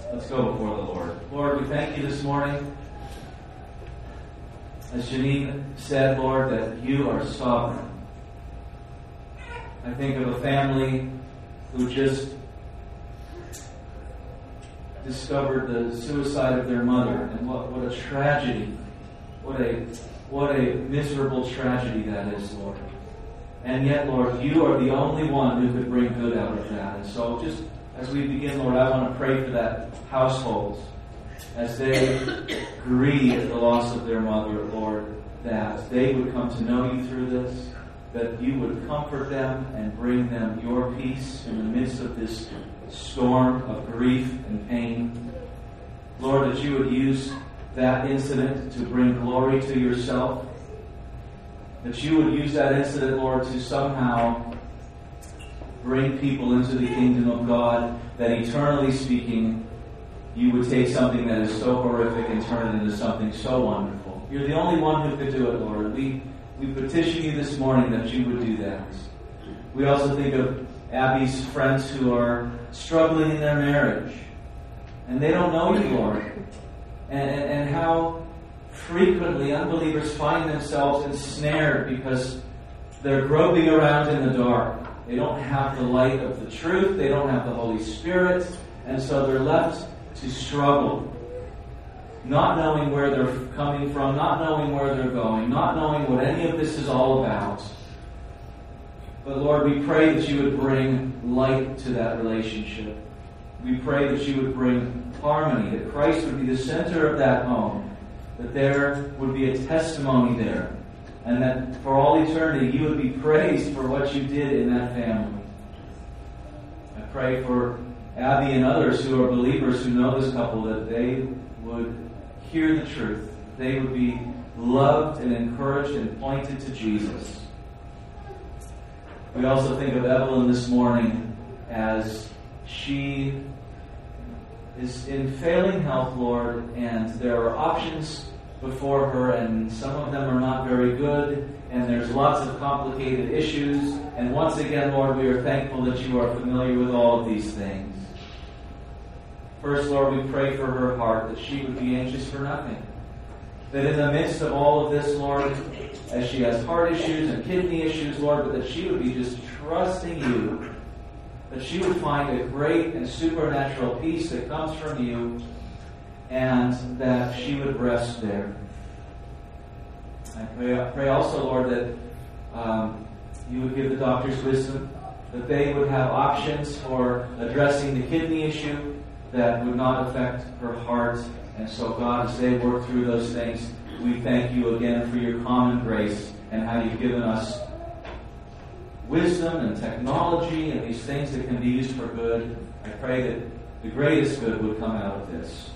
Let's go before the Lord. Lord, we thank you this morning. As Janine said, Lord, that you are sovereign. I think of a family who just discovered the suicide of their mother, and what a tragedy. What a miserable tragedy that is, Lord. And yet, Lord, you are the only one who could bring good out of that. And so just as we begin, Lord, I want to pray for that household as they grieve the loss of their mother, Lord, that they would come to know you through this, that you would comfort them and bring them your peace in the midst of this storm of grief and pain. Lord, that you would use that incident to bring glory to yourself, that you would use that incident, Lord, to somehow bring people into the kingdom of God, that eternally speaking, you would take something that is so horrific and turn it into something so wonderful. You're the only one who could do it, Lord. We petition you this morning that you would do that. We also think of Abby's friends who are struggling in their marriage, and they don't know you, Lord, and how frequently unbelievers find themselves ensnared because they're groping around in the dark. They don't have the light of the truth. They don't have the Holy Spirit. And so they're left to struggle, not knowing where they're coming from, not knowing where they're going, not knowing what any of this is all about. But Lord, we pray that you would bring light to that relationship. We pray that you would bring harmony, that Christ would be the center of that home, that there would be a testimony there, and that for all eternity you would be praised for what you did in that family. I pray for Abby and others who are believers who know this couple, that they would hear the truth, that they would be loved and encouraged and pointed to Jesus. We also think of Evelyn this morning as she is in failing health, Lord, and there are options before her, and some of them are not very good, and there's lots of complicated issues. And once again, Lord, we are thankful that you are familiar with all of these things. First, Lord, we pray for her heart, that she would be anxious for nothing. That in the midst of all of this, Lord, as she has heart issues and kidney issues, Lord, but that she would be just trusting you, that she would find a great and supernatural peace that comes from you, and that she would rest there. I pray also, Lord, that you would give the doctors wisdom, that they would have options for addressing the kidney issue that would not affect her heart. And so, God, as they work through those things, we thank you again for your common grace and how you've given us wisdom and technology and these things that can be used for good. I pray that the greatest good would come out of this.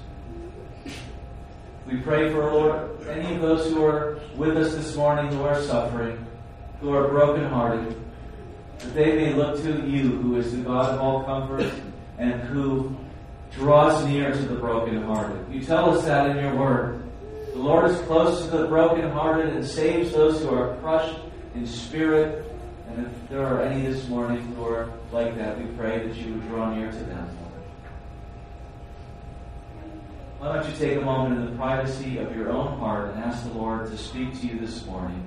We pray for, Lord, any of those who are with us this morning who are suffering, who are brokenhearted, that they may look to you, who is the God of all comfort and who draws near to the brokenhearted. You tell us that in your word. The Lord is close to the brokenhearted and saves those who are crushed in spirit. And if there are any this morning who are like that, we pray that you would draw near to them. Why don't you take a moment in the privacy of your own heart and ask the Lord to speak to you this morning.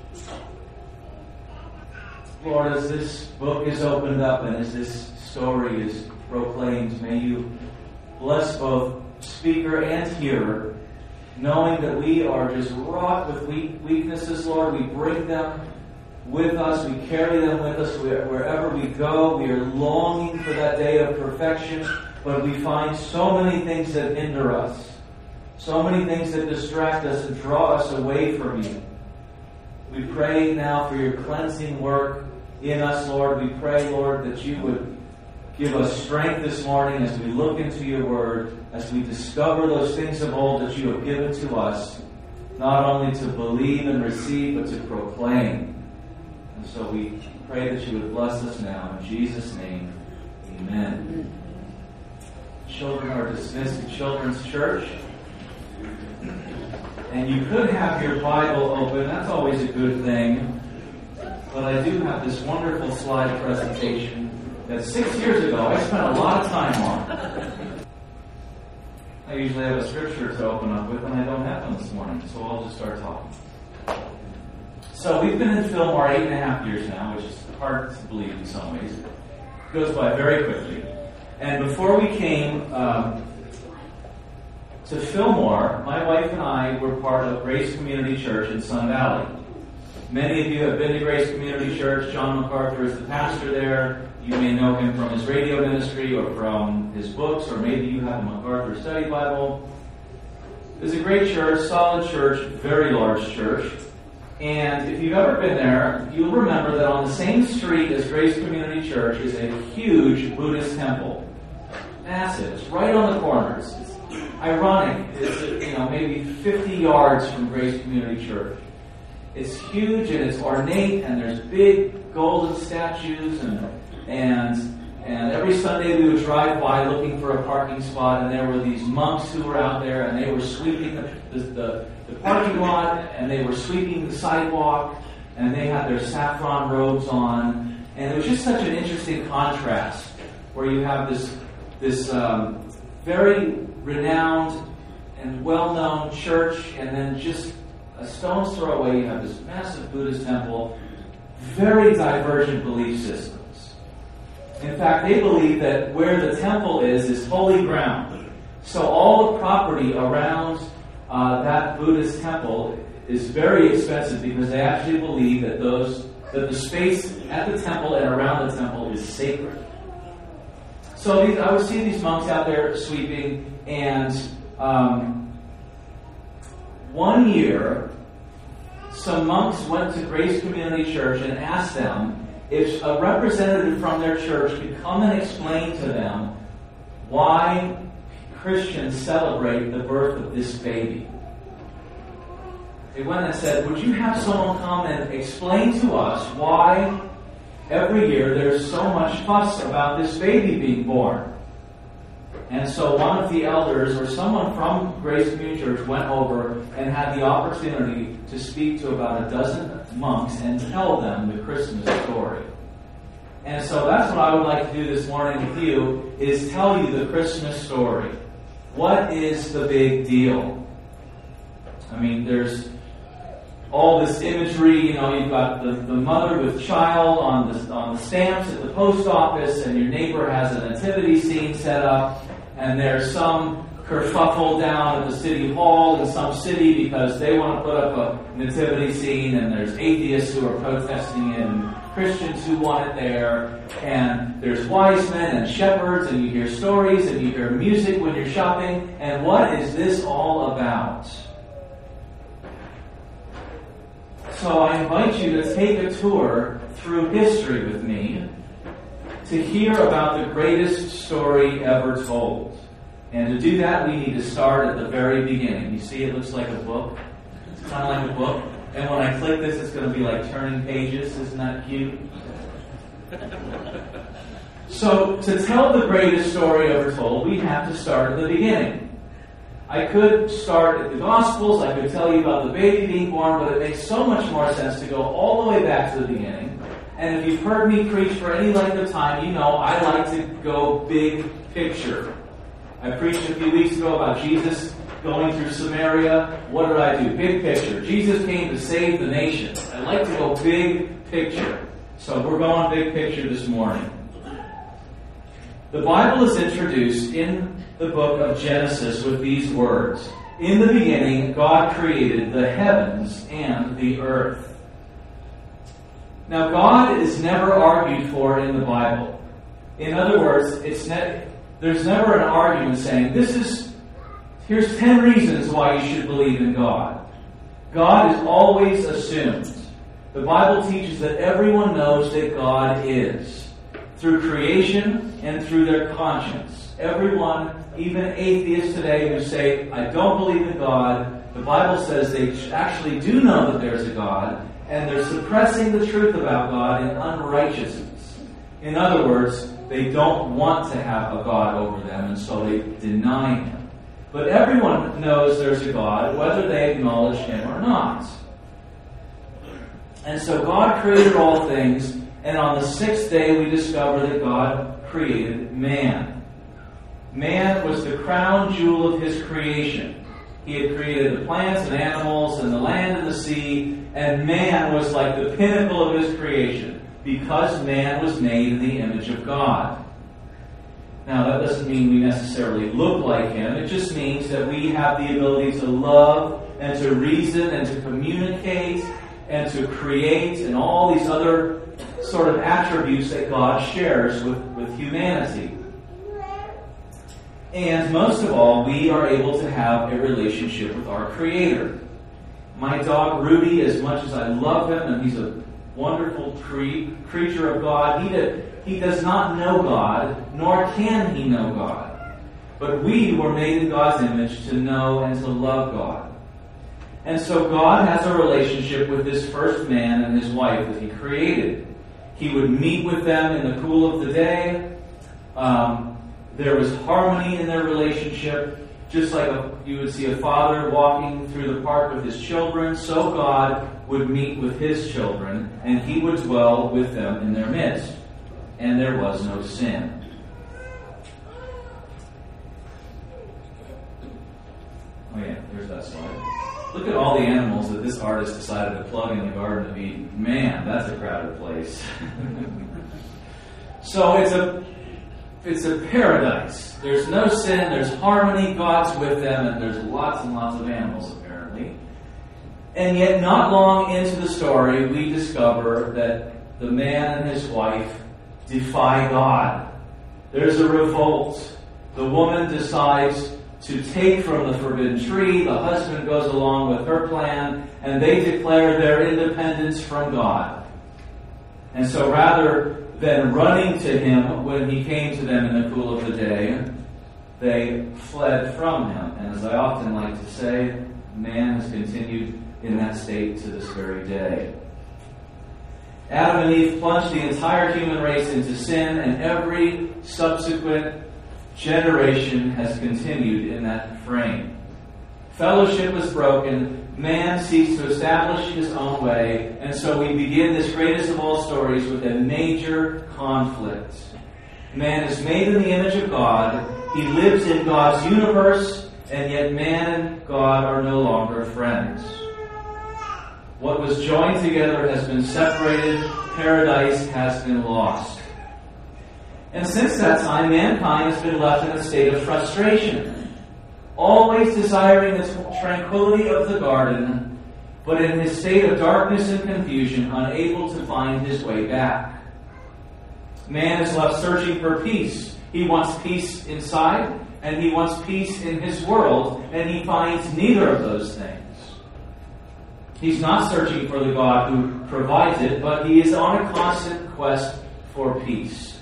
Lord, as this book is opened up and as this story is proclaimed, may you bless both speaker and hearer, knowing that we are just wrought with weaknesses, Lord. We bring them with us. We carry them with us wherever we go. We are longing for that day of perfection. But we find so many things that hinder us, so many things that distract us and draw us away from you. We pray now for your cleansing work in us, Lord. We pray, Lord, that you would give us strength this morning as we look into your word, as we discover those things of old that you have given to us, not only to believe and receive, but to proclaim. And so we pray that you would bless us now. In Jesus' name, amen. Children are dismissed to Children's Church. And you could have your Bible open. That's always a good thing. But I do have this wonderful slide presentation that 6 years ago I spent a lot of time on. I usually have a scripture to open up with, and I don't have one this morning, so I'll just start talking. So we've been in Fillmore 8.5 years now, which is hard to believe in some ways. It goes by very quickly. And before we came to Fillmore, my wife and I were part of Grace Community Church in Sun Valley. Many of you have been to Grace Community Church. John MacArthur is the pastor there. You may know him from his radio ministry or from his books, or maybe you have a MacArthur study Bible. It's a great church, solid church, very large church. And if you've ever been there, you'll remember that on the same street as Grace Community Church is a huge Buddhist temple. Massive. It's right on the corner. It's ironic. It's maybe 50 yards from Grace Community Church. It's huge and it's ornate, and there's big golden statues, and every Sunday we would drive by looking for a parking spot, and there were these monks who were out there, and they were sweeping the parking lot, and they were sweeping the sidewalk, and they had their saffron robes on, and it was just such an interesting contrast, where you have this very renowned and well-known church, and then just a stone's throw away you have this massive Buddhist temple, very divergent belief systems. In fact, they believe that where the temple is holy ground. So all the property around that Buddhist temple is very expensive, because they actually believe that the space at the temple and around the temple is sacred. So I would see these monks out there sweeping, and one year, some monks went to Grace Community Church and asked them if a representative from their church could come and explain to them why Christians celebrate the birth of this baby. They went and said, would you have someone come and explain to us why every year there's so much fuss about this baby being born? And so one of the elders, or someone from Grace Community Church, went over and had the opportunity to speak to about a dozen monks and tell them the Christmas story. And so that's what I would like to do this morning with you, is tell you the Christmas story. What is the big deal? I mean, there's all this imagery, you've got the mother with child on the stamps at the post office, and your neighbor has a nativity scene set up, and there's some kerfuffle down at the city hall in some city because they want to put up a nativity scene, and there's atheists who are protesting it, and Christians who want it there, and there's wise men and shepherds, and you hear stories, and you hear music when you're shopping, and what is this all about? So I invite you to take a tour through history with me to hear about the greatest story ever told. And to do that, we need to start at the very beginning. You see, it looks like a book. It's kind of like a book. And when I click this, it's going to be like turning pages. Isn't that cute? So, to tell the greatest story ever told, we have to start at the beginning. I could start at the Gospels, I could tell you about the baby being born, but it makes so much more sense to go all the way back to the beginning. And if you've heard me preach for any length of time, you know I like to go big picture. I preached a few weeks ago about Jesus going through Samaria. What did I do? Big picture. Jesus came to save the nations. I like to go big picture. So we're going big picture this morning. The Bible is introduced in the book of Genesis with these words. In the beginning, God created the heavens and the earth. Now, God is never argued for in the Bible. In other words, there's never an argument saying, here's 10 reasons why you should believe in God. God is always assumed. The Bible teaches that everyone knows that God is, through creation and through their conscience. Everyone, even atheists today who say, I don't believe in God, the Bible says they actually do know that there's a God, and they're suppressing the truth about God in unrighteousness. In other words, they don't want to have a God over them, and so they deny Him. But everyone knows there's a God, whether they acknowledge Him or not. And so God created all things, and on the sixth day we discover that God created man. Man was the crown jewel of his creation. He had created the plants and animals and the land and the sea, and man was like the pinnacle of his creation because man was made in the image of God. Now, that doesn't mean we necessarily look like him. It just means that we have the ability to love and to reason and to communicate and to create and all these other sort of attributes that God shares with humanity. And most of all, we are able to have a relationship with our Creator. My dog Rudy, as much as I love him, and he's a wonderful creature of God, he does not know God, nor can he know God. But we were made in God's image to know and to love God. And so God has a relationship with this first man and his wife that he created. He would meet with them in the cool of the day. There was harmony in their relationship. Just like you would see a father walking through the park with his children, so God would meet with his children, and he would dwell with them in their midst. And there was no sin. Oh yeah, there's that slide. Look at all the animals that this artist decided to plug in the Garden of Eden. Man, that's a crowded place. So it's a paradise. There's no sin, there's harmony, God's with them, and there's lots and lots of animals apparently. And yet not long into the story, we discover that the man and his wife defy God. There's a revolt. The woman decides to take from the forbidden tree. The husband goes along with her plan, and they declare their independence from God. And so rather than running to him when he came to them in the cool of the day, they fled from him. And as I often like to say, man has continued in that state to this very day. Adam and Eve plunged the entire human race into sin, and every subsequent generation has continued in that frame. Fellowship was broken. Man seeks to establish his own way, and so we begin this greatest of all stories with a major conflict. Man is made in the image of God. He lives in God's universe, and yet man and God are no longer friends. What was joined together has been separated. Paradise has been lost. And since that time, mankind has been left in a state of frustration, always desiring the tranquility of the garden, but in his state of darkness and confusion, unable to find his way back. Man is left searching for peace. He wants peace inside, and he wants peace in his world, and he finds neither of those things. He's not searching for the God who provides it, but he is on a constant quest for peace.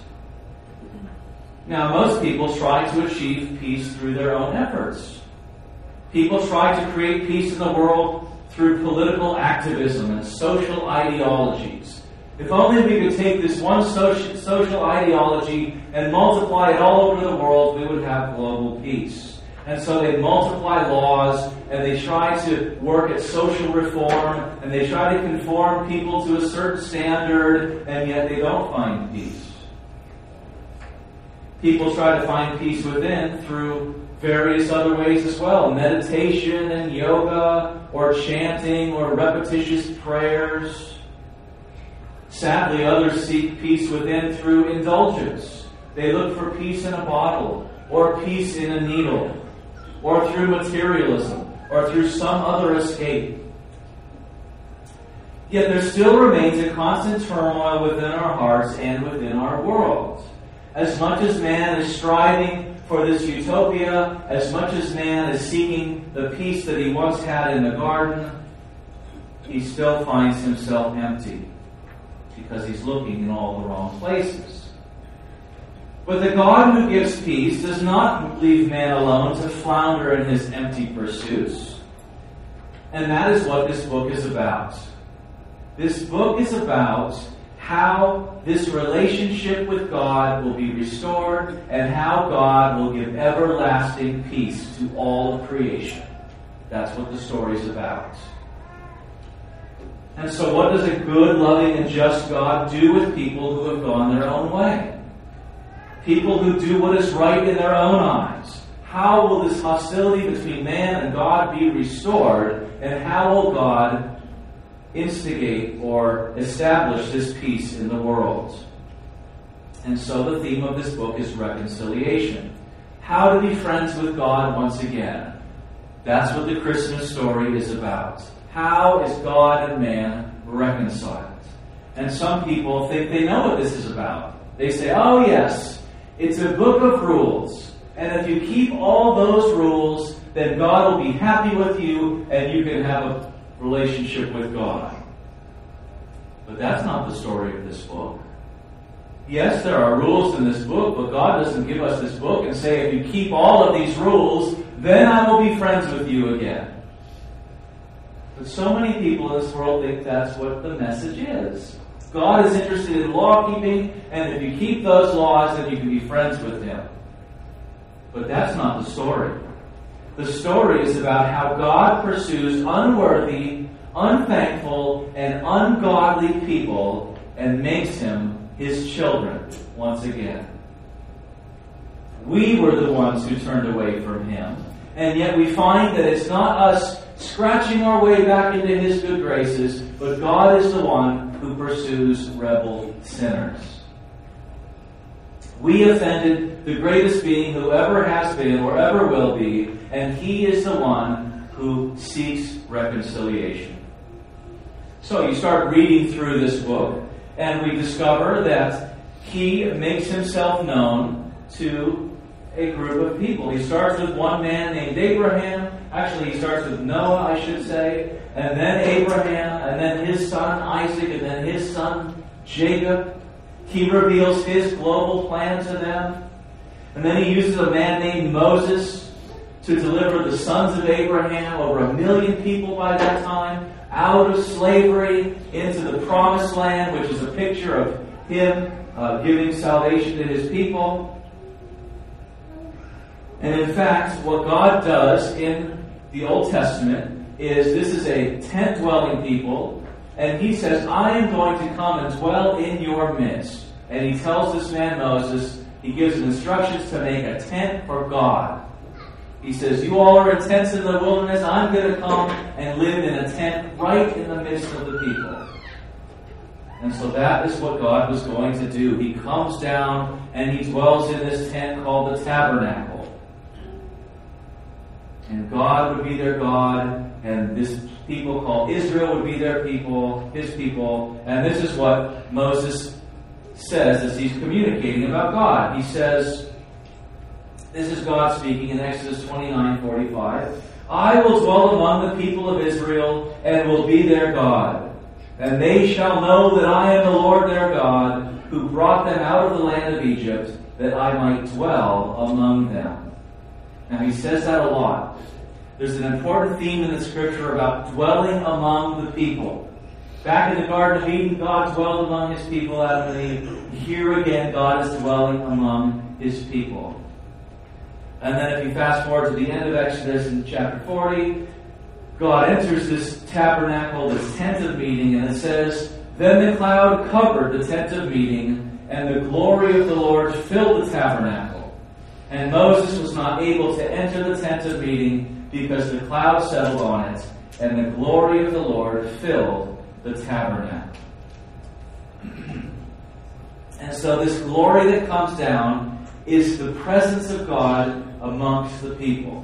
Now, most people try to achieve peace through their own efforts. People try to create peace in the world through political activism and social ideologies. If only we could take this one social ideology and multiply it all over the world, we would have global peace. And so they multiply laws, and they try to work at social reform, and they try to conform people to a certain standard, and yet they don't find peace. People try to find peace within through various other ways as well. Meditation and yoga, or chanting, or repetitious prayers. Sadly, others seek peace within through indulgence. They look for peace in a bottle, or peace in a needle, or through materialism, or through some other escape. Yet there still remains a constant turmoil within our hearts and within our world. As much as man is striving for this utopia, as much as man is seeking the peace that he once had in the garden, he still finds himself empty because he's looking in all the wrong places. But the God who gives peace does not leave man alone to flounder in his empty pursuits. And that is what this book is about. This book is about how this relationship with God will be restored and how God will give everlasting peace to all of creation. That's what the story is about. And so what does a good, loving, and just God do with people who have gone their own way? People who do what is right in their own eyes. How will this hostility between man and God be restored? And how will God instigate or establish this peace in the world? And so the theme of this book is reconciliation. How to be friends with God once again. That's what the Christmas story is about. How is God and man reconciled? And some people think they know what this is about. They say, oh yes, it's a book of rules. And if you keep all those rules, then God will be happy with you and you can have a relationship with God. But that's not the story of this book. Yes, there are rules in this book, but God doesn't give us this book and say, if you keep all of these rules, then I will be friends with you again. But so many people in this world think that's what the message is. God is interested in law keeping, and if you keep those laws, then you can be friends with Him. But that's not the story. The story is about how God pursues unworthy, unthankful, and ungodly people and makes them His children once again. We were the ones who turned away from Him, and yet we find that it's not us scratching our way back into His good graces, but God is the one who pursues rebel sinners. We offended the greatest being who ever has been or ever will be, and He is the one who seeks reconciliation. So you start reading through this book, and we discover that He makes Himself known to a group of people. He starts with one man named Abraham. Actually, he starts with Noah, I should say, and then Abraham, and then his son Isaac, and then his son Jacob. He reveals His global plan to them. And then He uses a man named Moses to deliver the sons of Abraham, over 1 million people by that time, out of slavery into the promised land, which is a picture of Him giving salvation to His people. And in fact, what God does in the Old Testament is this is a tent-dwelling people, and He says, I am going to come and dwell in your midst. And He tells this man Moses, He gives him instructions to make a tent for God. He says, you all are in tents in the wilderness, I'm going to come and live in a tent right in the midst of the people. And so that is what God was going to do. He comes down and He dwells in this tent called the tabernacle. And God would be their God, and this people called Israel would be their people, His people. And this is what Moses says as he's communicating about God. He says, this is God speaking in Exodus 29:45. I will dwell among the people of Israel and will be their God. And they shall know that I am the Lord their God, who brought them out of the land of Egypt, that I might dwell among them. Now He says that a lot. There's an important theme in the Scripture about dwelling among the people. Back in the Garden of Eden, God dwelled among His people, Adam and Eve. Here again, God is dwelling among His people. And then if you fast forward to the end of Exodus in chapter 40, God enters this tabernacle, this tent of meeting, and it says, then the cloud covered the tent of meeting, and the glory of the Lord filled the tabernacle. And Moses was not able to enter the tent of meeting because the cloud settled on it, and the glory of the Lord filled the tabernacle. And so this glory that comes down is the presence of God amongst the people.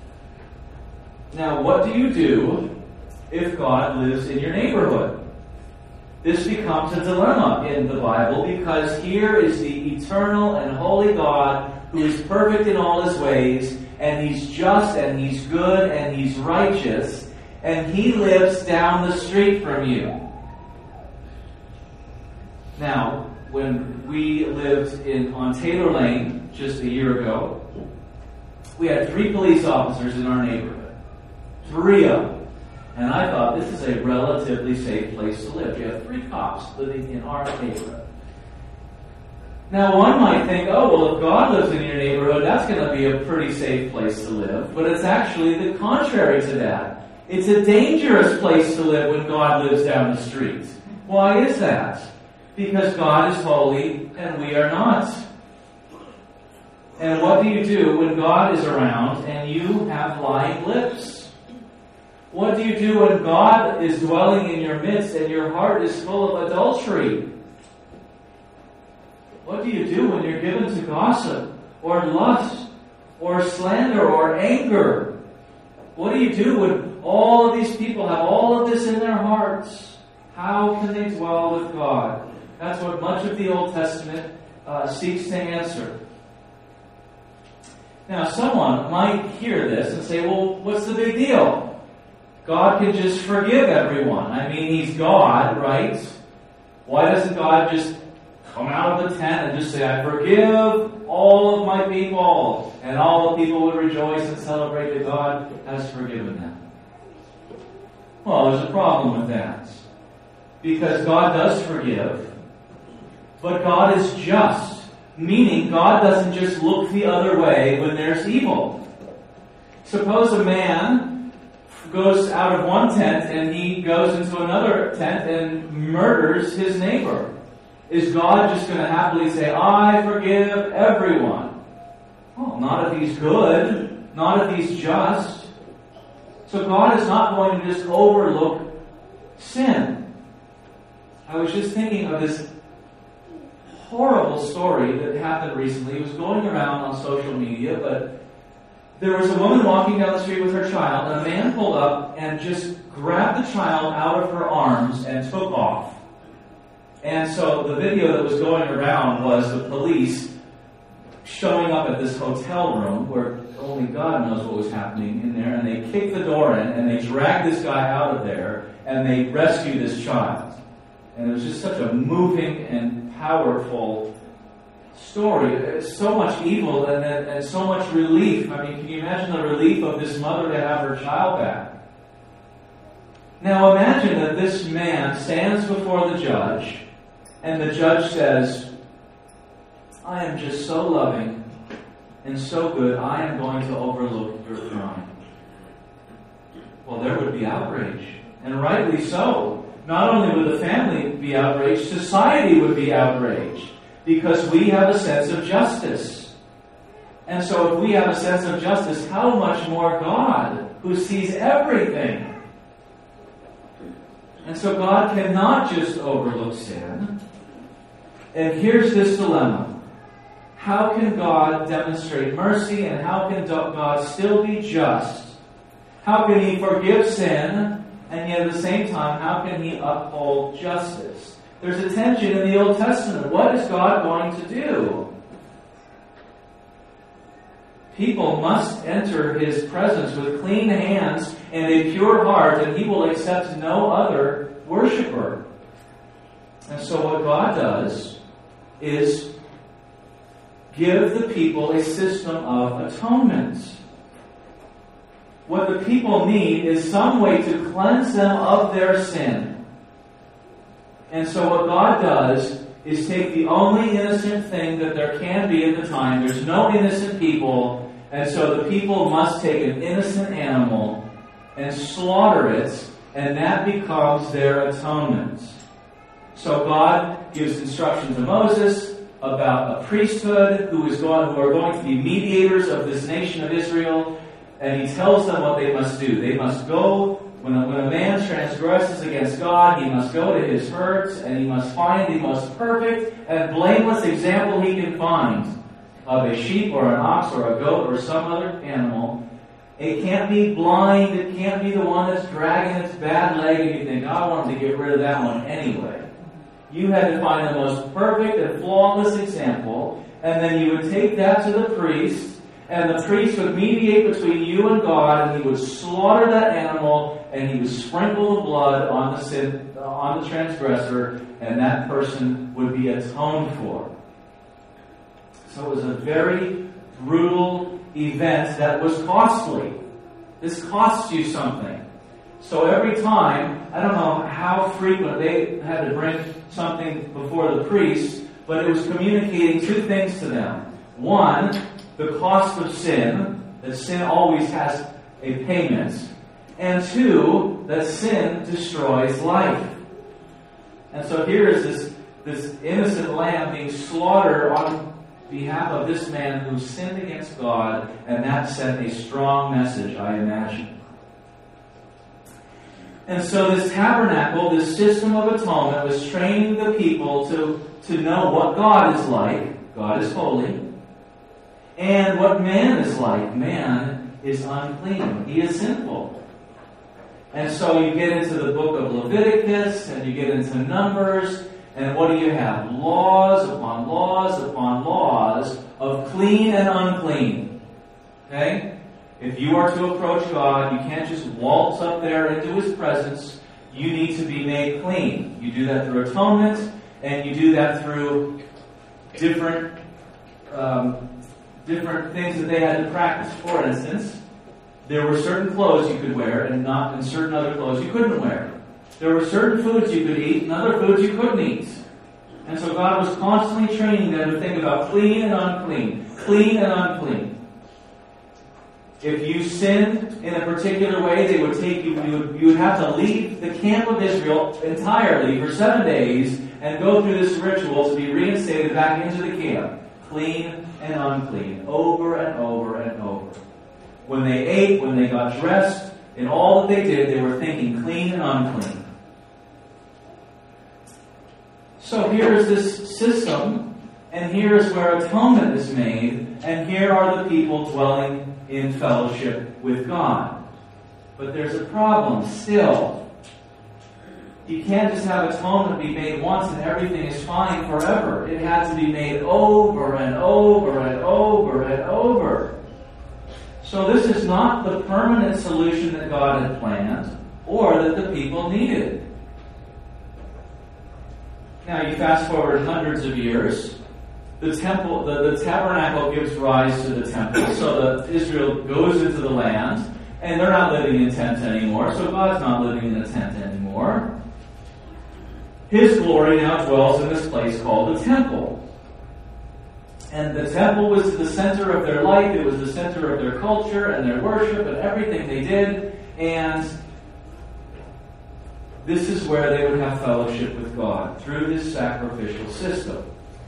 Now, what do you do if God lives in your neighborhood? This becomes a dilemma in the Bible, because here is the eternal and holy God who is perfect in all His ways, and He's just, and He's good, and He's righteous, and He lives down the street from you. Now, when we lived on Taylor Lane just a year ago, we had 3 police officers in our neighborhood. 3 of them. And I thought, this is a relatively safe place to live. You have 3 cops living in our neighborhood. Now, one might think, oh, well, if God lives in your neighborhood, that's going to be a pretty safe place to live. But it's actually the contrary to that. It's a dangerous place to live when God lives down the street. Why is that? Because God is holy and we are not. And what do you do when God is around and you have lying lips? What do you do when God is dwelling in your midst and your heart is full of adultery? What do you do when you're given to gossip or lust or slander or anger? What do you do when all of these people have all of this in their hearts? How can they dwell with God? That's what much of the Old Testament seeks to answer. Now, someone might hear this and say, well, what's the big deal? God can just forgive everyone. I mean, He's God, right? Why doesn't God just come out of the tent and just say, I forgive all of my people? And all the people would rejoice and celebrate that God has forgiven them. Well, there's a problem with that. Because God does forgive, but God is just. Meaning, God doesn't just look the other way when there's evil. Suppose a man goes out of one tent and he goes into another tent and murders his neighbor. Is God just going to happily say, I forgive everyone? Well, not if He's good, not if He's just. So God is not going to just overlook sin. I was just thinking of this horrible story that happened recently. It was going around on social media, but there was a woman walking down the street with her child, and a man pulled up and just grabbed the child out of her arms and took off. And so the video that was going around was the police showing up at this hotel room where only God knows what was happening in there, and they kicked the door in, and they dragged this guy out of there, and they rescued this child. And it was just such a moving and powerful story. It's so much evil and so much relief. I mean, can you imagine the relief of this mother to have her child back? Now imagine that this man stands before the judge, and the judge says, I am just so loving and so good, I am going to overlook your crime. Well, there would be outrage, and rightly so. Not only would the family be outraged, society would be outraged, because we have a sense of justice. And so if we have a sense of justice, how much more God, who sees everything? And so God cannot just overlook sin. And here's this dilemma. How can God demonstrate mercy, and how can God still be just? How can He forgive sin, and yet at the same time, how can He uphold justice? There's a tension in the Old Testament. What is God going to do? People must enter His presence with clean hands and a pure heart, and He will accept no other worshiper. And so what God does is give the people a system of atonement. What the people need is some way to cleanse them of their sin. And so what God does is take the only innocent thing that there can be at the time. There's no innocent people, and so the people must take an innocent animal and slaughter it, and that becomes their atonement. So God gives instruction to Moses about a priesthood who are going to be mediators of this nation of Israel. And He tells them what they must do. They must go, when a man transgresses against God, he must go to his herds, and he must find the most perfect and blameless example he can find of a sheep or an ox or a goat or some other animal. It can't be blind. It can't be the one that's dragging its bad leg, and you think, I want to get rid of that one anyway. You had to find the most perfect and flawless example, and then you would take that to the priest, and the priest would mediate between you and God, and he would slaughter that animal, and he would sprinkle the blood on the transgressor, and that person would be atoned for. So it was a very brutal event that was costly. This costs you something. So every time, I don't know how frequent they had to bring something before the priest, but it was communicating two things to them. One, the cost of sin, that sin always has a payment. And two, that sin destroys life. And so here is this innocent lamb being slaughtered on behalf of this man who sinned against God, and that sent a strong message, I imagine. And so this tabernacle, this system of atonement, was training the people to know what God is like. God is holy. And what man is like. Man is unclean. He is sinful. And so you get into the book of Leviticus, and you get into Numbers, and what do you have? Laws upon laws upon laws of clean and unclean. Okay? If you are to approach God, you can't just waltz up there into His presence. You need to be made clean. You do that through atonement, and you do that through different things that they had to practice. For instance, there were certain clothes you could wear, and certain other clothes you couldn't wear. There were certain foods you could eat, and other foods you couldn't eat. And so God was constantly training them to think about clean and unclean. Clean and unclean. If you sinned in a particular way, they would take you. You would have to leave the camp of Israel entirely for 7 days and go through this ritual to be reinstated back into the camp. Clean and unclean. Over and over and over. When they ate, when they got dressed, in all that they did, they were thinking clean and unclean. So here is this system, and here is where atonement is made, and here are the people dwelling in fellowship with God. But there's a problem still. You can't just have atonement be made once and everything is fine forever. It had to be made over and over and over and over. So this is not the permanent solution that God had planned or that the people needed. Now you fast forward hundreds of years. The temple, the tabernacle gives rise to the temple, so that Israel goes into the land, and they're not living in tents anymore, so God's not living in a tent anymore. His glory now dwells in this place called the temple. And the temple was the center of their life, it was the center of their culture and their worship and everything they did, and this is where they would have fellowship with God, through this sacrificial system.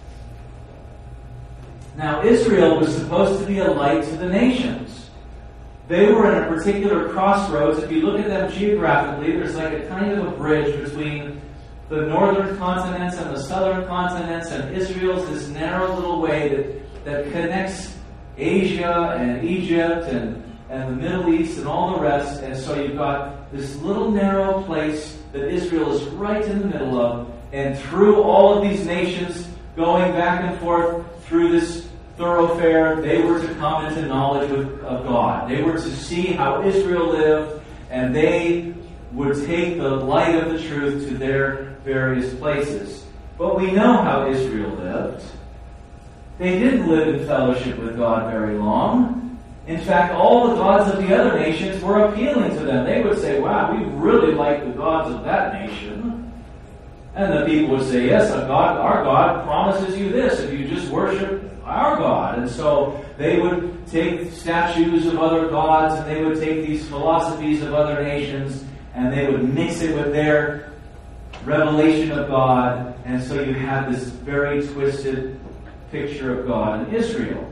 Now, Israel was supposed to be a light to the nations. They were in a particular crossroads. If you look at them geographically, there's like a kind of a bridge between the northern continents and the southern continents, and Israel's this narrow little way that connects Asia and Egypt and the Middle East and all the rest. And so you've got this little narrow place that Israel is right in the middle of, and through all of these nations going back and forth through this thoroughfare, they were to come into knowledge of God. They were to see how Israel lived, and they would take the light of the truth to their various places. But we know how Israel lived. They didn't live in fellowship with God very long. In fact, all the gods of the other nations were appealing to them. They would say, wow, we really like the gods of that nation. And the people would say, yes, our God promises you this if you just worship our God. And so they would take statues of other gods, and they would take these philosophies of other nations, and they would mix it with their revelation of God. And so you have this very twisted picture of God in Israel.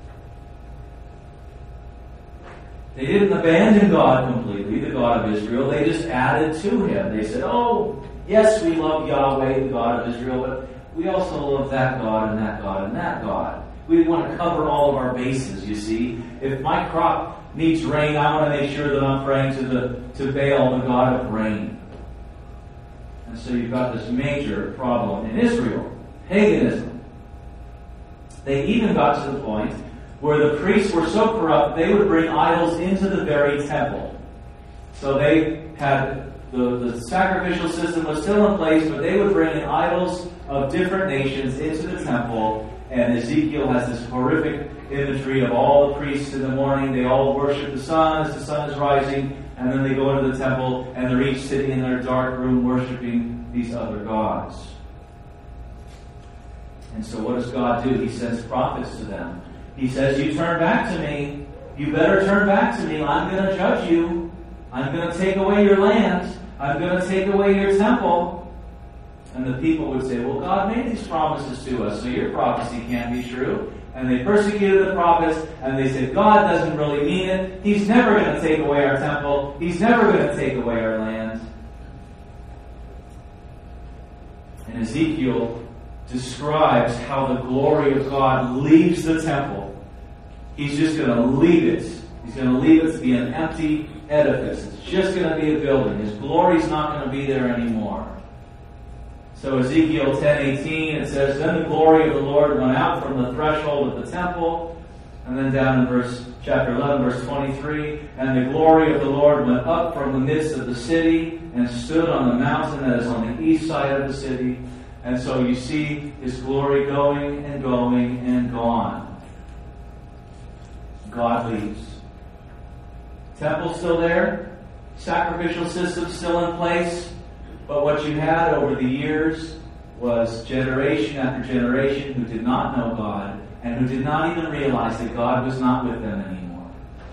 They didn't abandon God completely, the God of Israel. They just added to Him. They said, oh, yes, we love Yahweh, the God of Israel, but we also love that God and that God and that God. We want to cover all of our bases, you see. If my crop needs rain, I want to make sure that I'm praying to Baal, the God of rain. And so you've got this major problem in Israel. Paganism. They even got to the point where the priests were so corrupt, they would bring idols into the very temple. So they had the sacrificial system was still in place, but they would bring in idols of different nations into the temple. And Ezekiel has this horrific imagery of all the priests in the morning. They all worship the sun as the sun is rising, and then they go into the temple, and they're each sitting in their dark room worshiping these other gods. And so what does God do? He sends prophets to them. He says, you turn back to me. You better turn back to me. I'm going to judge you. I'm going to take away your land. I'm going to take away your temple. And the people would say, well, God made these promises to us, so your prophecy can't be true. and they persecuted the prophets, and they said, God doesn't really mean it. He's never going to take away our temple. He's never going to take away our land. And Ezekiel describes how the glory of God leaves the temple. He's just going to leave it. He's going to leave it to be an empty edifice. It's just going to be a building. His glory's not going to be there anymore. So Ezekiel 10:18, it says, Then the glory of the Lord went out from the threshold of the temple. And then down in chapter 11, verse 23, And the glory of the Lord went up from the midst of the city and stood on the mountain that is on the east side of the city. And so you see His glory going and going and gone. God leaves. Temple still there. Sacrificial system still in place. But what you had over the years was generation after generation who did not know God and who did not even realize that God was not with them anymore.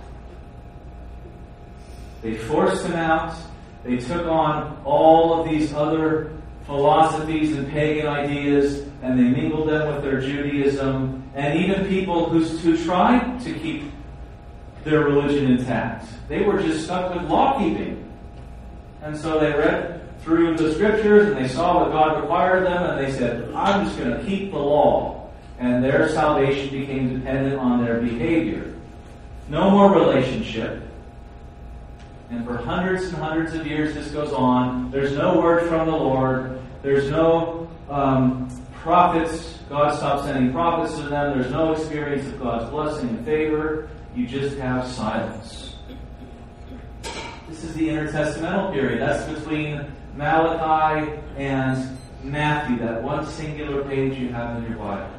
They forced Him out. They took on all of these other philosophies and pagan ideas, and they mingled them with their Judaism, and even people who tried to keep their religion intact. They were just stuck with law-keeping. And so they read through the Scriptures, and they saw what God required of them, and they said, I'm just going to keep the law. And their salvation became dependent on their behavior. No more relationship. And for hundreds and hundreds of years this goes on. There's no word from the Lord. There's no prophets. God stopped sending prophets to them. There's no experience of God's blessing and favor. You just have silence. This is the intertestamental period. That's between Malachi and Matthew, that one singular page you have in your Bible.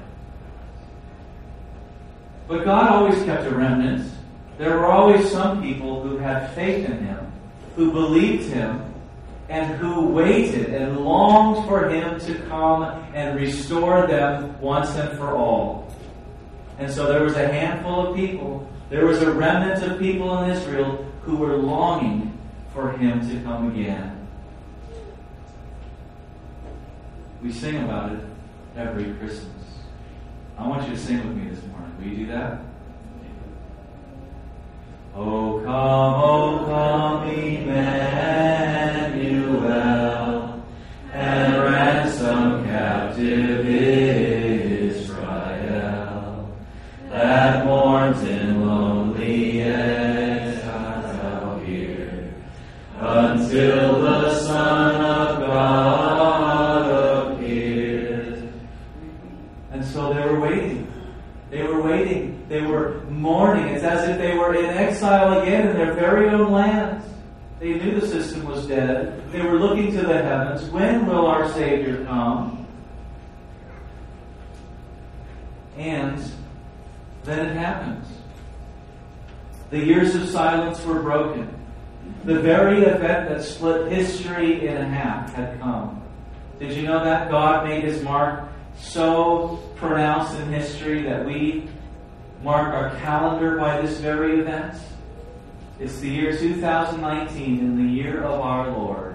But God always kept a remnant. There were always some people who had faith in Him, who believed Him, and who waited and longed for Him to come and restore them once and for all. And so there was a handful of people, there was a remnant of people in Israel who were longing for Him to come again. We sing about it every Christmas. I want you to sing with me this morning. Will you do that? O come, Emmanuel, and ransom captive Israel, that mourns in lonely exile here, until the Son of God appeared. And so they were waiting. They were waiting. They were mourning. It's as if they were in exile again in their very own land. They knew the system was dead. They were looking to the heavens. When will our Savior come? And then it happened. The years of silence were broken. The very event that split history in half had come. Did you know that? God made His mark so pronounced in history that we mark our calendar by this very event. It's the year 2019, in the year of our Lord.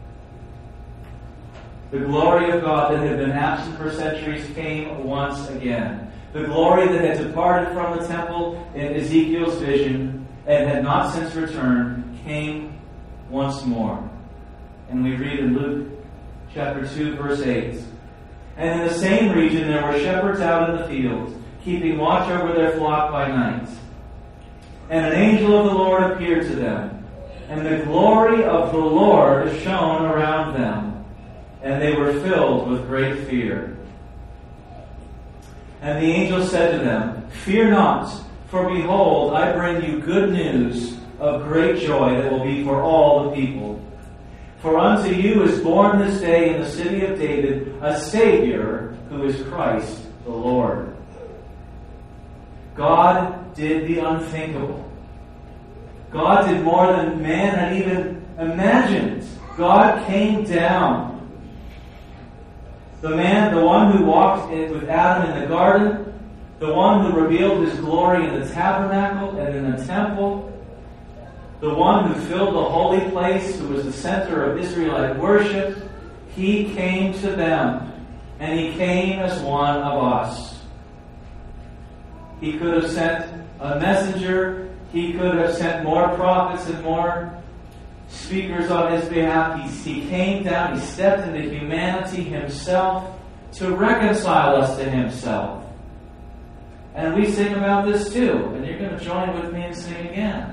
The glory of God that had been absent for centuries came once again. The glory that had departed from the temple in Ezekiel's vision and had not since returned came once more. And we read in Luke chapter 2, verse 8. And in the same region there were shepherds out in the fields, keeping watch over their flock by night. And an angel of the Lord appeared to them, and the glory of the Lord shone around them, and they were filled with great fear. And the angel said to them, Fear not, for behold, I bring you good news of great joy that will be for all the people. For unto you is born this day in the city of David a Savior, who is Christ the Lord. God did the unthinkable. God did more than man had even imagined. God came down. The one who walked with Adam in the garden, the one who revealed His glory in the tabernacle and in the temple, the one who filled the holy place, who was the center of Israelite worship, He came to them, and He came as one of us. He could have sent a messenger. He could have sent more prophets and more speakers on his behalf. He came down, he stepped into humanity himself to reconcile us to himself. And we sing about this too. And you're going to join with me and sing again.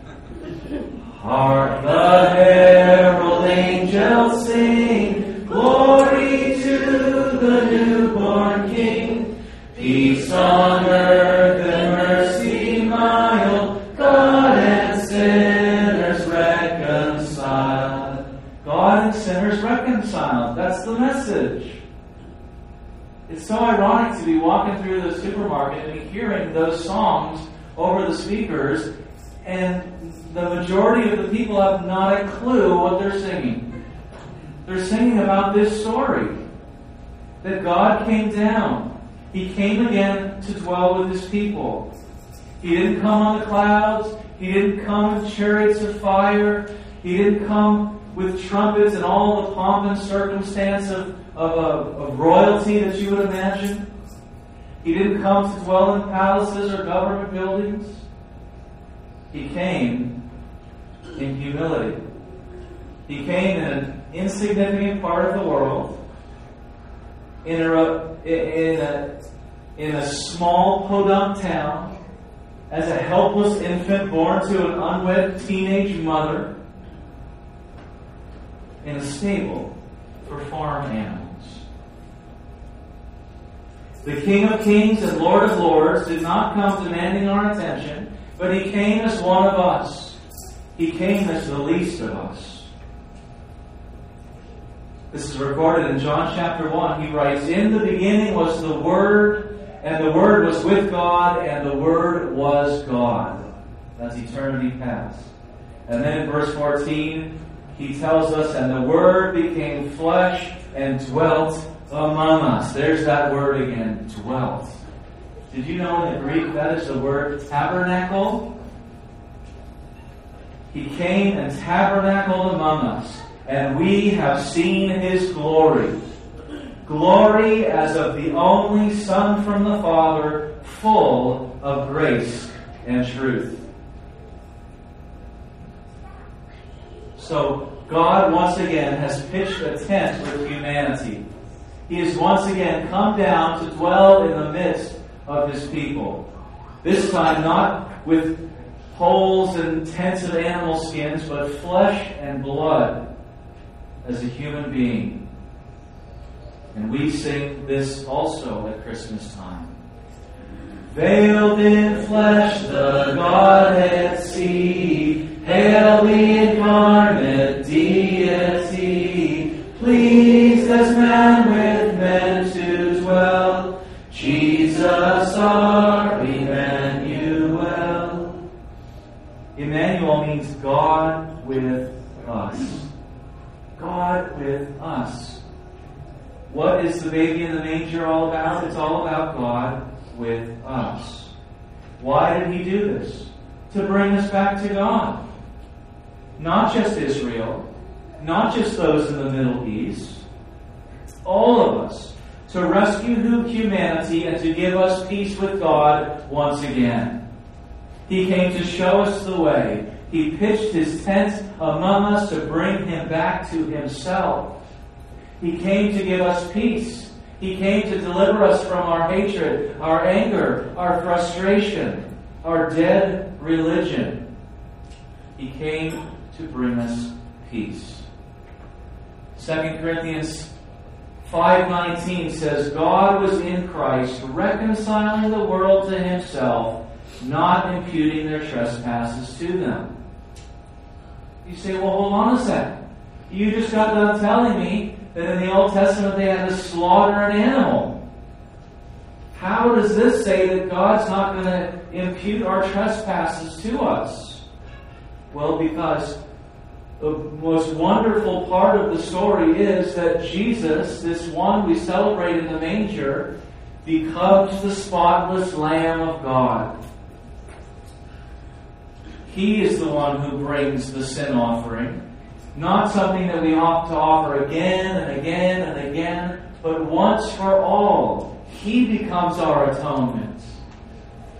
Hark the herald angels sing, glory to the newborn King. Peace on earth and mercy mild, God and sinners reconciled. God and sinners reconciled. That's the message. It's so ironic to be walking through the supermarket and hearing those songs over the speakers, and the majority of the people have not a clue what they're singing. They're singing about this story, that God came down. He came again to dwell with his people. He didn't come on the clouds. He didn't come in chariots of fire. He didn't come with trumpets and all the pomp and circumstance of royalty that you would imagine. He didn't come to dwell in palaces or government buildings. He came in humility. He came in an insignificant part of the world, in a small podunk town, as a helpless infant born to an unwed teenage mother, in a stable for farm animals. The King of Kings and Lord of Lords did not come demanding our attention, but he came as one of us. He came as the least of us. This is recorded in John chapter 1. He writes, "In the beginning was the Word, and the Word was with God, and the Word was God." That's eternity past. And then in verse 14, he tells us, "And the Word became flesh and dwelt among us." There's that word again, dwelt. Did you know in the Greek that is the word tabernacle? He came and tabernacled among us, and we have seen his glory. Glory as of the only Son from the Father, full of grace and truth. So, God once again has pitched a tent with humanity. He has once again come down to dwell in the midst of his people. This time not with poles and tents of animal skins, but flesh and blood as a human being. And we sing this also at Christmas time. Veiled in flesh the Godhead see, hail the incarnate deity, pleased as man with men to dwell, Jesus our Emmanuel. Emmanuel means God with us. God with us. What is the baby in the manger all about? It's all about God with us. Why did he do this? To bring us back to God. Not just Israel, not just those in the Middle East, all of us, to rescue humanity and to give us peace with God once again. He came to show us the way. He pitched his tent among us to bring him back to himself. He came to give us peace. He came to deliver us from our hatred, our anger, our frustration, our dead religion. He came to bring us peace. 2 Corinthians 5:19 says, God was in Christ, reconciling the world to himself, not imputing their trespasses to them. You say, well, hold on a second. You just got done telling me that in the Old Testament they had to slaughter an animal. How does this say that God's not going to impute our trespasses to us? Well, because the most wonderful part of the story is that Jesus, this one we celebrate in the manger, becomes the spotless Lamb of God. He is the one who brings the sin offering. Not something that we ought to offer again and again and again, but once for all. He becomes our atonement.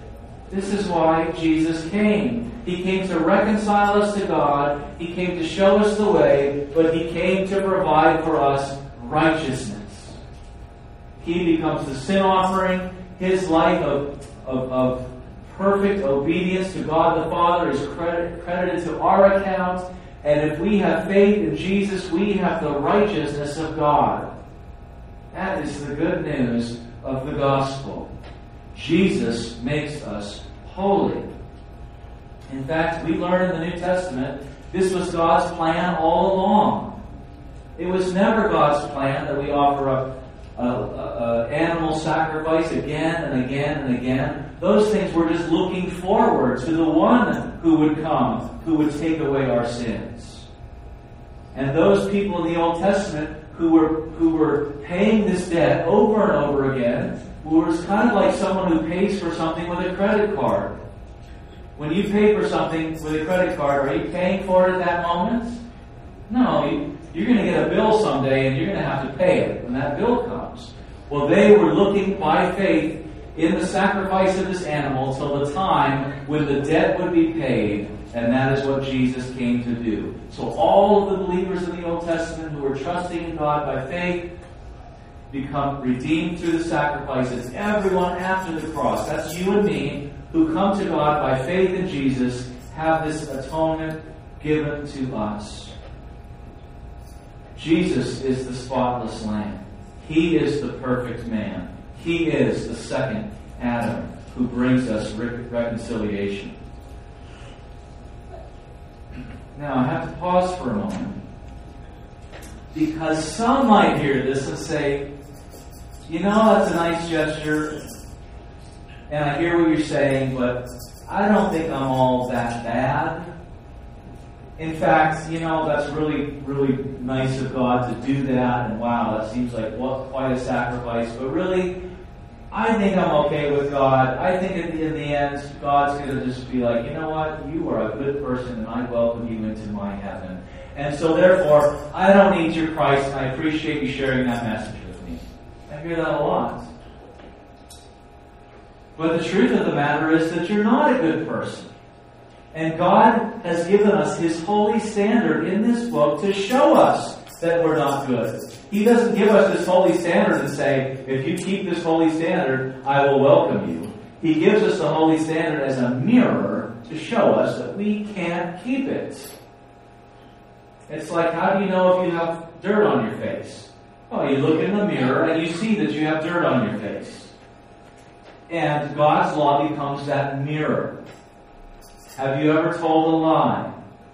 This is why Jesus came. He came to reconcile us to God. He came to show us the way, but He came to provide for us righteousness. He becomes the sin offering. His life of perfect obedience to God the Father is credited to our account. And if we have faith in Jesus, we have the righteousness of God. That is the good news of the gospel. Jesus makes us holy. In fact, we learn in the New Testament, this was God's plan all along. It was never God's plan that we offer up animal sacrifice again and again and again. Those things were just looking forward to the one who would come, who would take away our sins. And those people in the Old Testament who were paying this debt over and over again, was kind of like someone who pays for something with a credit card. When you pay for something with a credit card, are you paying for it at that moment? No, you're going to get a bill someday and you're going to have to pay it when that bill comes. Well, they were looking by faith in the sacrifice of this animal till the time when the debt would be paid, and that is what Jesus came to do. So all of the believers in the Old Testament who were trusting in God by faith become redeemed through the sacrifices. Everyone after the cross, that's you and me, who come to God by faith in Jesus, have this atonement given to us. Jesus is the spotless Lamb. He is the perfect man. He is the second Adam who brings us reconciliation. Now, I have to pause for a moment, because some might hear this and say, you know, that's a nice gesture, and I hear what you're saying, but I don't think I'm all that bad. In fact, you know, that's really, really nice of God to do that, and wow, that seems like quite a sacrifice, but really, I think I'm okay with God. I think in the end, God's going to just be like, you know what? You are a good person, and I welcome you into my heaven. And so therefore, I don't need your Christ, and I appreciate you sharing that message with me. I hear that a lot. But the truth of the matter is that you're not a good person. And God has given us His holy standard in this book to show us that we're not good. He doesn't give us this holy standard and say, if you keep this holy standard, I will welcome you. He gives us the holy standard as a mirror to show us that we can't keep it. It's like, how do you know if you have dirt on your face? Well, you look in the mirror and you see that you have dirt on your face. And God's law becomes that mirror. Have you ever told a lie?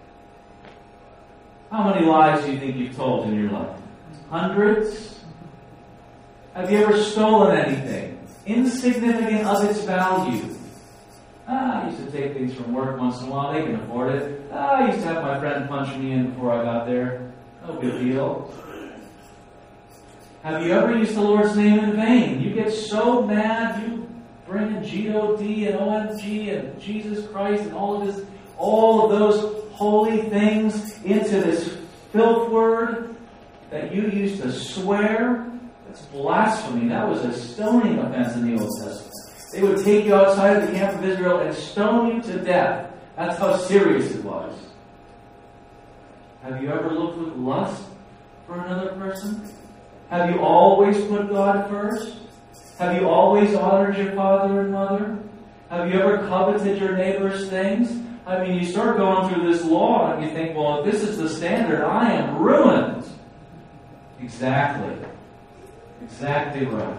How many lies do you think you've told in your life? Hundreds? Have you ever stolen anything insignificant of its value? I used to take things from work once in a while. They can afford it. I used to have my friend punch me in before I got there. No big deal. Have you ever used the Lord's name in vain? You get so mad, you bring in G-O-D and O-M-G and Jesus Christ and all of those holy things into this filth word that you used to swear. That's blasphemy. That was a stoning offense in the Old Testament. They would take you outside of the camp of Israel and stone you to death. That's how serious it was. Have you ever looked with lust for another person? Have you always put God first? Have you always honored your father and mother? Have you ever coveted your neighbor's things? I mean, you start going through this law and you think, well, if this is the standard, I am ruined. Exactly. Exactly right.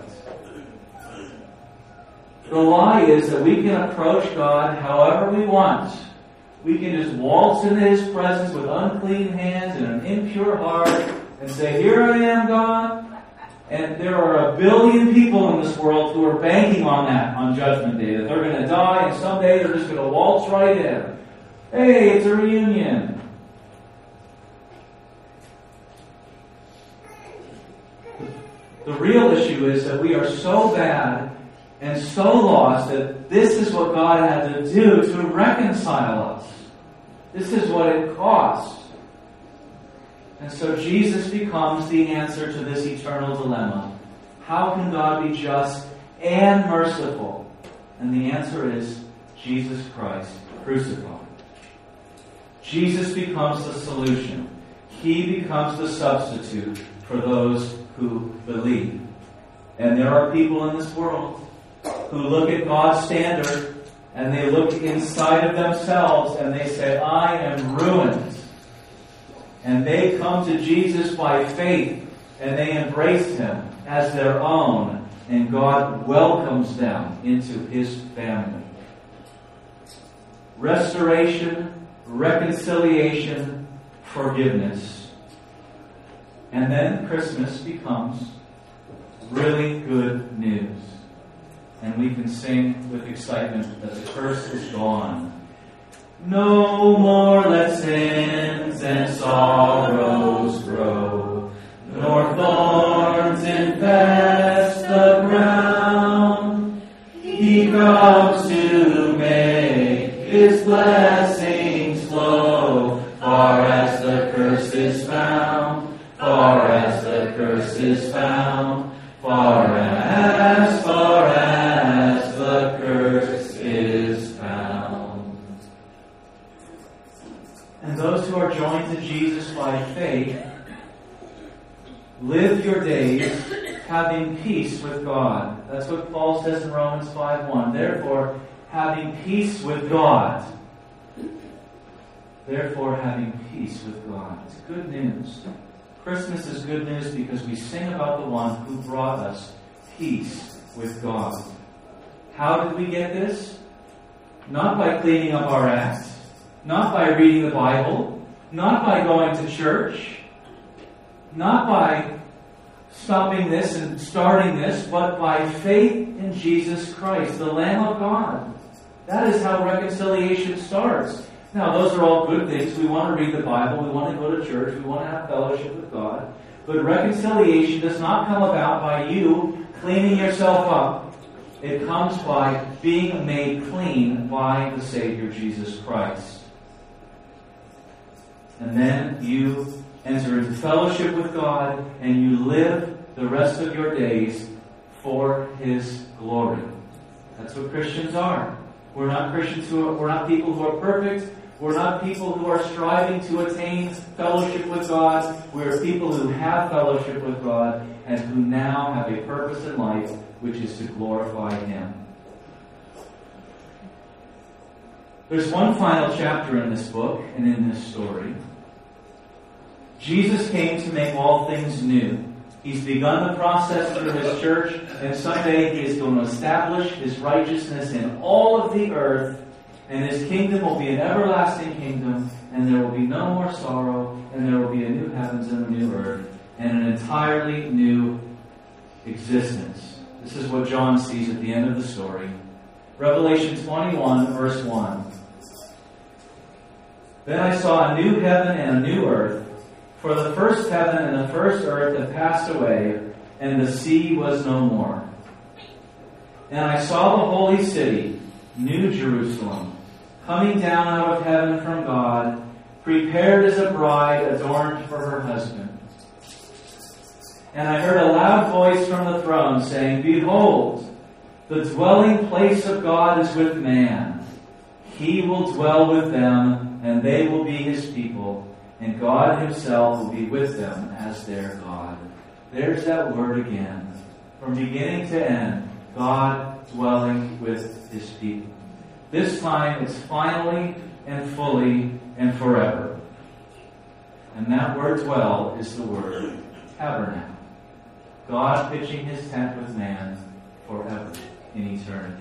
The lie is that we can approach God however we want. We can just waltz into His presence with unclean hands and an impure heart and say, here I am, God. And there are a billion people in this world who are banking on that on Judgment Day, that they're going to die and someday they're just going to waltz right in. Hey, it's a reunion. The real issue is that we are so bad and so lost that this is what God had to do to reconcile us. This is what it cost. And so Jesus becomes the answer to this eternal dilemma. How can God be just and merciful? And the answer is Jesus Christ crucified. Jesus becomes the solution. He becomes the substitute for those who believe. And there are people in this world who look at God's standard and they look inside of themselves and they say, I am ruined. And they come to Jesus by faith and they embrace Him as their own. And God welcomes them into His family. Restoration, reconciliation, forgiveness. And then Christmas becomes really good news. And we can sing with excitement that the curse is gone. No more let sins and sorrows grow, nor thorns infest the ground. He comes to make His blessings flow, far as the curse is found, far as the curse is found, far as the curse is found. And those who are joined to Jesus by faith live your days having peace with God. That's what Paul says in Romans 5:1. Therefore, having peace with God. Therefore, having peace with God. It's good news. Christmas is good news because we sing about the one who brought us peace with God. How did we get this? Not by cleaning up our act, not by reading the Bible, not by going to church, not by stopping this and starting this, but by faith in Jesus Christ, the Lamb of God. That is how reconciliation starts. Now, those are all good things. We want to read the Bible. We want to go to church. We want to have fellowship with God. But reconciliation does not come about by you cleaning yourself up. It comes by being made clean by the Savior, Jesus Christ. And then you enter into fellowship with God and you live the rest of your days for His glory. That's what Christians are. We're not we're not people who are perfect. We're not people who are striving to attain fellowship with God. We're people who have fellowship with God and who now have a purpose in life, which is to glorify Him. There's one final chapter in this book and in this story. Jesus came to make all things new. He's begun the process through His church, and someday He is going to establish His righteousness in all of the earth, and His kingdom will be an everlasting kingdom, and there will be no more sorrow, and there will be a new heavens and a new earth, and an entirely new existence. This is what John sees at the end of the story. Revelation 21, verse 1. Then I saw a new heaven and a new earth, for the first heaven and the first earth had passed away, and the sea was no more. And I saw the holy city, New Jerusalem, coming down out of heaven from God, prepared as a bride adorned for her husband. And I heard a loud voice from the throne saying, Behold, the dwelling place of God is with man. He will dwell with them, and they will be His people. And God Himself will be with them as their God. There's that word again. From beginning to end, God dwelling with His people. This time it's finally and fully and forever. And that word dwell is the word tabernacle. God pitching His tent with man forever in eternity.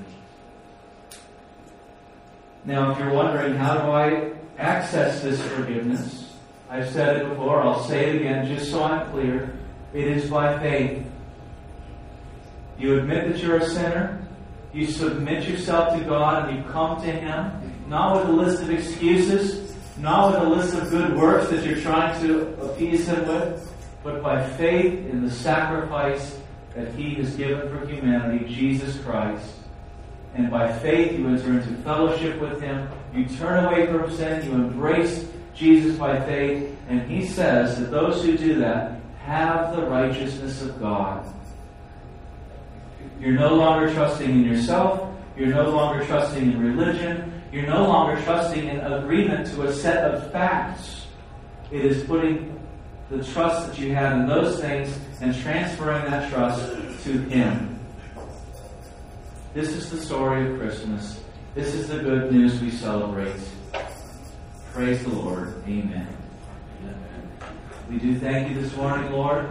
Now, if you're wondering, how do I access this forgiveness? I've said it before, I'll say it again just so I'm clear. It is by faith. You admit that you're a sinner. You submit yourself to God and you come to Him, not with a list of excuses, not with a list of good works that you're trying to appease Him with, but by faith in the sacrifice that He has given for humanity, Jesus Christ. And by faith you enter into fellowship with Him. You turn away from sin. You embrace Jesus by faith. And He says that those who do that have the righteousness of God. You're no longer trusting in yourself. You're no longer trusting in religion. You're no longer trusting in agreement to a set of facts. It is putting the trust that you had in those things and transferring that trust to Him. This is the story of Christmas. This is the good news we celebrate. Praise the Lord. Amen. We do thank you this morning, Lord,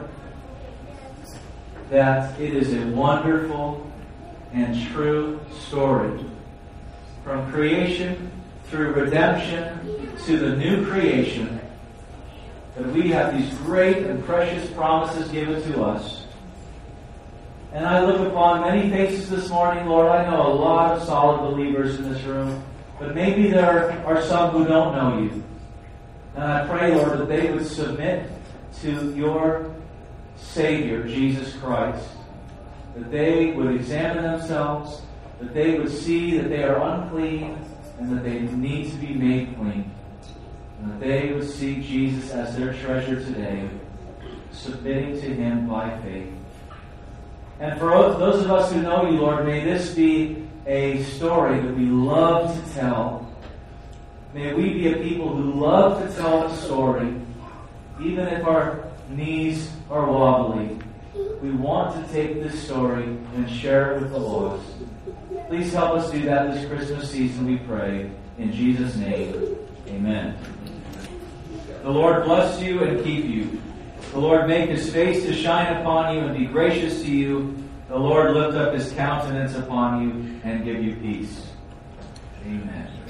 that it is a wonderful and true story. From creation through redemption to the new creation, that we have these great and precious promises given to us. And I look upon many faces this morning, Lord. I know a lot of solid believers in this room, but maybe there are some who don't know you. And I pray, Lord, that they would submit to your Savior, Jesus Christ. That they would examine themselves, that they would see that they are unclean, and that they need to be made clean. And that they would see Jesus as their treasure today, submitting to Him by faith. And for those of us who know you, Lord, may this be a story that we love to tell. May we be a people who love to tell the story, even if our knees are wobbly. We want to take this story and share it with the lost. Please help us do that this Christmas season, we pray. In Jesus' name, amen. The Lord bless you and keep you. The Lord make His face to shine upon you and be gracious to you. The Lord lift up His countenance upon you and give you peace. Amen.